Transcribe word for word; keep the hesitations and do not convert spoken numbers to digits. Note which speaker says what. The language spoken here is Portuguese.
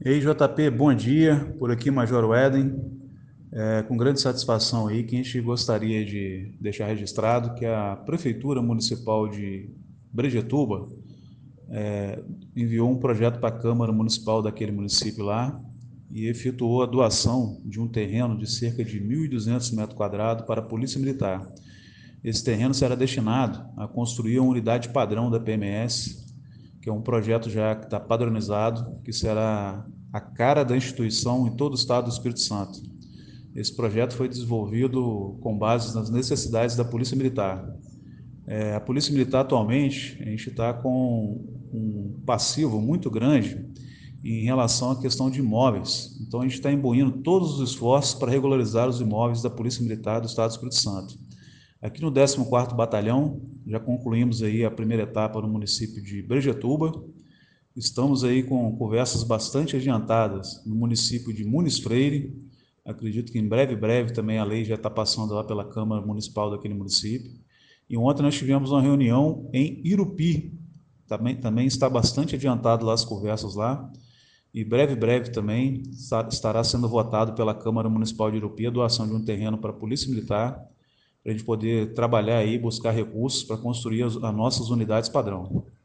Speaker 1: Ei, J P, bom dia. Por aqui, Major Weden. É, com grande satisfação aí, que a gente gostaria de deixar registrado que a Prefeitura Municipal de Brejetuba é, enviou um projeto para a Câmara Municipal daquele município lá e efetuou a doação de um terreno de cerca de mil e duzentos metros quadrados para a Polícia Militar. Esse terreno será destinado a construir uma unidade padrão da P M S, que é um projeto já que está padronizado, que será a cara da instituição em todo o estado do Espírito Santo. Esse projeto foi desenvolvido com base nas necessidades da Polícia Militar. É, a Polícia Militar atualmente, a gente está com um passivo muito grande em relação à questão de imóveis. Então a gente está imbuindo todos os esforços para regularizar os imóveis da Polícia Militar do Estado do Espírito Santo. Aqui no décimo quarto Batalhão, já concluímos aí a primeira etapa no município de Brejetuba. Estamos aí com conversas bastante adiantadas no município de Muniz Freire. Acredito que em breve, breve também a lei já está passando lá pela Câmara Municipal daquele município. E ontem nós tivemos uma reunião em Irupi. Também, também está bastante adiantado lá as conversas lá. E breve, breve também estará sendo votado pela Câmara Municipal de Irupi a doação de um terreno para a Polícia Militar, para a gente poder trabalhar aí, buscar recursos para construir as, as nossas unidades padrão.